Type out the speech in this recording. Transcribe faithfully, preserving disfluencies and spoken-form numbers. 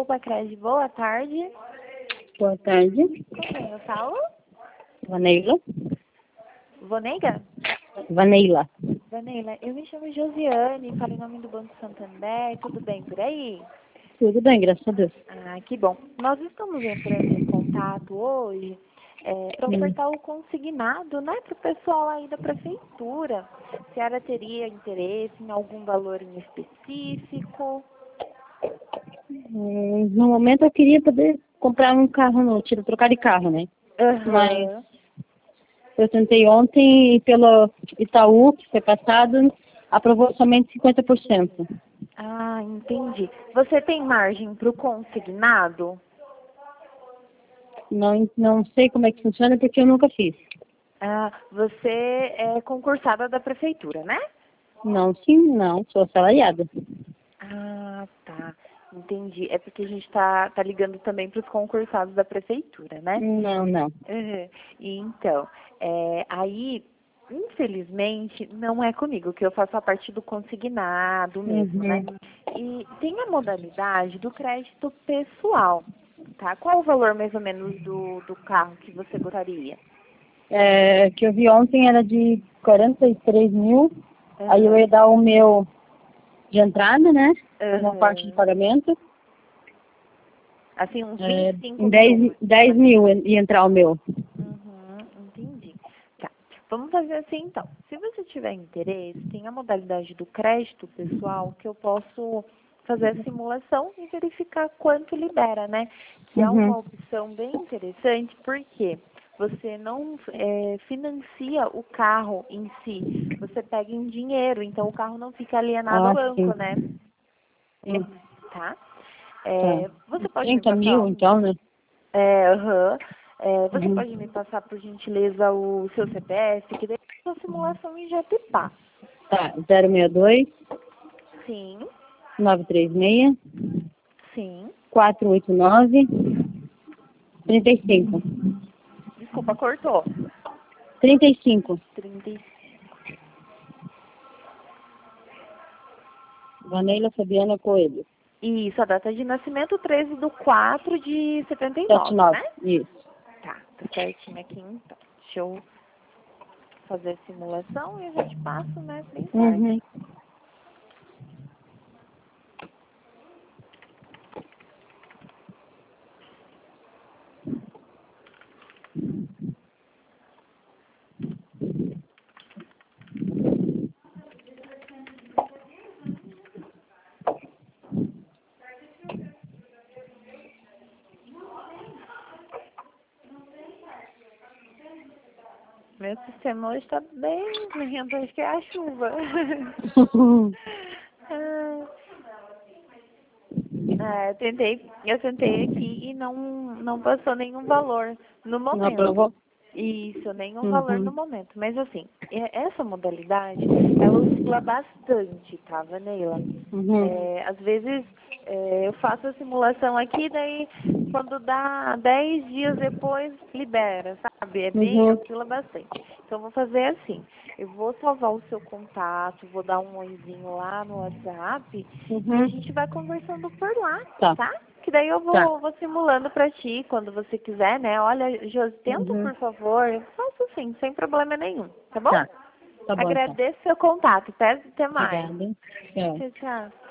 Arroba Cred, boa tarde. Boa tarde. Com quem eu falo? Vaneila. Voneiga? Vaneila. Vaneila, eu me chamo Josiane, falo em nome do Banco Santander, tudo bem por aí? Tudo bem, graças a Deus. Ah, que bom. Nós estamos entrando em contato hoje é, para ofertar o consignado, né, para o pessoal aí da prefeitura. Se a senhora teria interesse em algum valor em específico? Hum, No momento eu queria poder comprar um carro novo, tiro, trocar de carro, né? Mas Aham. eu tentei ontem e pelo Itaú, que foi passado, aprovou somente cinquenta por cento. Ah, entendi. Você tem margem para o consignado? Não, não sei como é que funciona porque eu nunca fiz. Ah, você é concursada da prefeitura, né? Não, sim, não, sou assalariada. Ah, tá. Entendi. É porque a gente está tá ligando também para os concursados da prefeitura, né? Não, não. Uhum. E então, é, aí, infelizmente, não é comigo, que eu faço a parte do consignado mesmo, né? Uhum. E tem a modalidade do crédito pessoal, tá? Qual o valor mais ou menos do, do carro que você gostaria? É, que eu vi ontem era de quarenta e três mil, aí eu Aham. ia dar o meu de entrada, né? Uma parte de Aham. pagamento. Assim, uns vinte É, e cinco em mil. dez dez mil ia entrar o meu. Uhum, entendi. Tá. Vamos fazer assim então. Se você tiver interesse, tem a modalidade do crédito pessoal que eu posso fazer a simulação e verificar quanto libera, né? Que é Uhum. uma opção bem interessante, porque você não é, financia o carro em si, você pega em dinheiro, então o carro não fica alienado ao Ah, sim. banco, né? Sim. Tá? Tá. É, você pode me trinta passar mil, então, né? é, aham. É, você Uhum. pode me passar, por gentileza, o seu C P F, que daí a simulação e já te passo. Tá, zero seis dois, Sim, nove três seis, sim. quatro oito nove, trinta e cinco. Desculpa, cortou. trinta e cinco. trinta e cinco. Vaneila Fabiana Coelho. Isso, a data de nascimento, treze de quatro de setenta e sete nove, nove. né? Isso. Tá, tá certinho aqui então. Deixa eu fazer a simulação e eu já te passo, né? Bem Uhum. certinho. Meu sistema hoje tá bem lento, acho que é a chuva. Ah, É, eu tentei, eu tentei aqui e não, não passou nenhum valor no Não momento. aprovou? Isso, nenhum valor no Uhum. momento. Mas assim, e- essa modalidade, ela oscila bastante, tá, Vanilla? Uhum. É, às vezes é, eu faço a simulação aqui, daí quando dá dez dias depois, libera, sabe? É bem, Uhum. oscila bastante. Então eu vou fazer assim, eu vou salvar o seu contato, vou dar um oizinho lá no WhatsApp e a Uhum. gente vai conversando por lá, Tá, tá? Que daí eu tá. vou, vou simulando pra ti quando você quiser, né? Olha, Josi, tenta Uhum. por favor. Eu faço sim, sem problema nenhum, tá bom? Tá. Tá bom, então. Agradeço seu contato. Até até mais. Obrigada. Tchau. Tchau, tchau.